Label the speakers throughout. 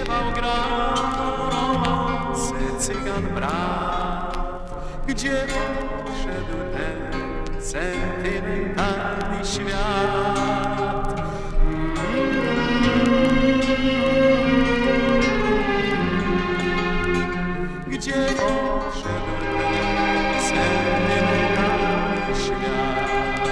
Speaker 1: śpiewał, grał romanse cygan brat. Gdzie odszedł ten sentymentalny świat? Gdzie odszedł ten sentymentalny świat?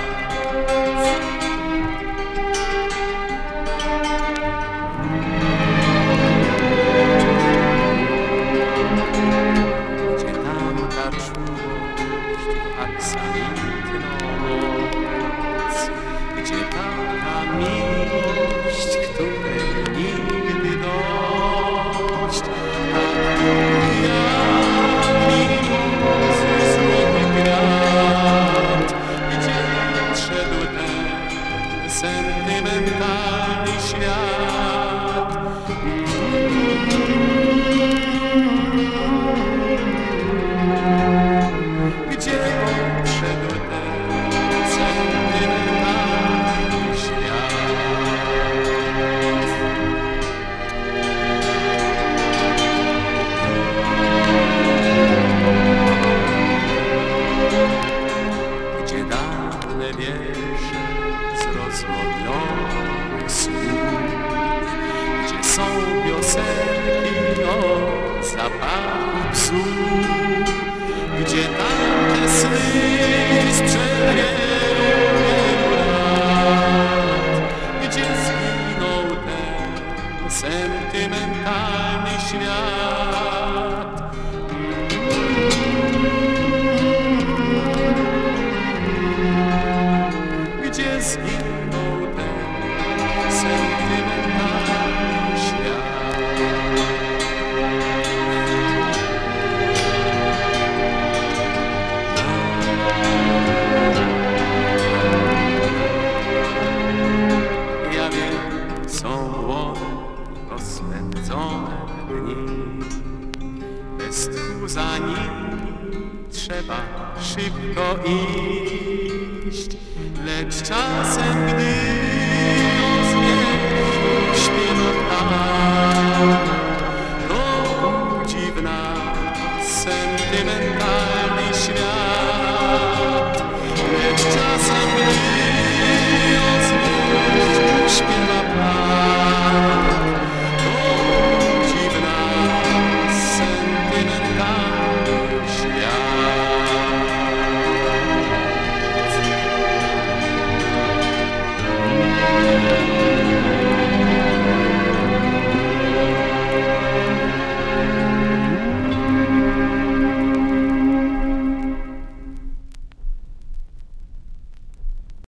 Speaker 1: Gdzie tam ta czułość w aksamitną noc? Gdzie tam ta miłość, której nigdy dość? Sentymentalny świat. Gdzie odszedł ten sentymentalny świat? Gdzie dawne wiersze z rozmodlonych słów, gdzie są piosenki o zapachu psów, gdzie tamte sny sprzed wielu lat, gdzie zginął ten sentymentalny świat. Gdzie zginął ten sentymentalny świat? Ja wiem, są rozpędzone dni, bez tchu za nimi trzeba szybko iść. Lecz czasem, gdy